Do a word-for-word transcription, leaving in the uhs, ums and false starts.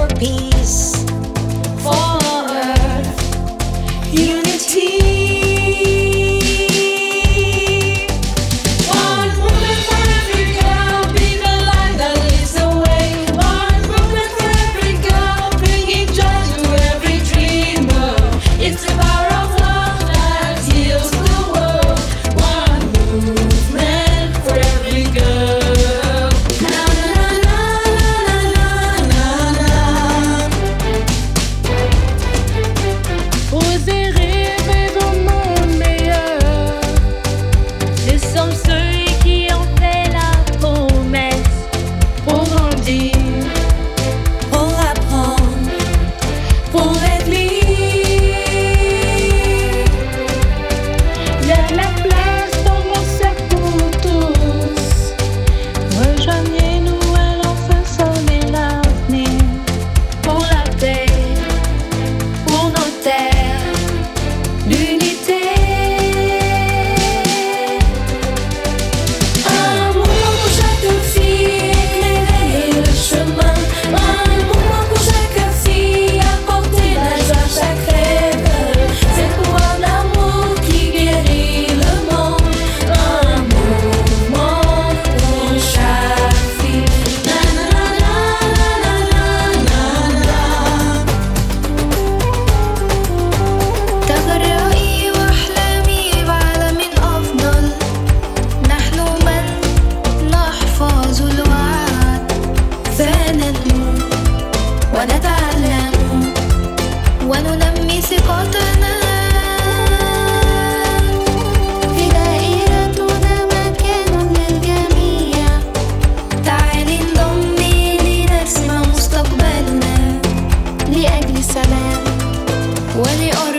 for peace, for earth, unity. One movement for every girl, be the light that leads the way. One movement for every girl, bringing joy to every dreamer. It's the power of love that heals the world. One movement for every girl. Na na na na na na na. Oser rêver d'un monde meilleur. Nous sommes ceux qui ont fait la promesse. Pour grandir, pour apprendre, pour être libre. Il y a de la place dans mon sac pour tous. Rejoignez-nous alors façonner l'avenir. Pour la paix, pour nos terres, l'unité. Un mouvement pour chaque fille, éclairer le chemin. Un mouvement pour chaque fille, apporter la joie à chaque rêve. C'est le pouvoir de l'amour qui guérit le monde. Un mouvement pour chaque fille. Na na na na na na na. تغرقي وأحلامي بعالم أفضل. نحن من نحفظ الوعد، فننمو ونتعلم وننمي ثقتنا. في دائرتنا مكان للجميع. تعالي انضمي لنرسم مستقبلنا لأجل السلام ولأرض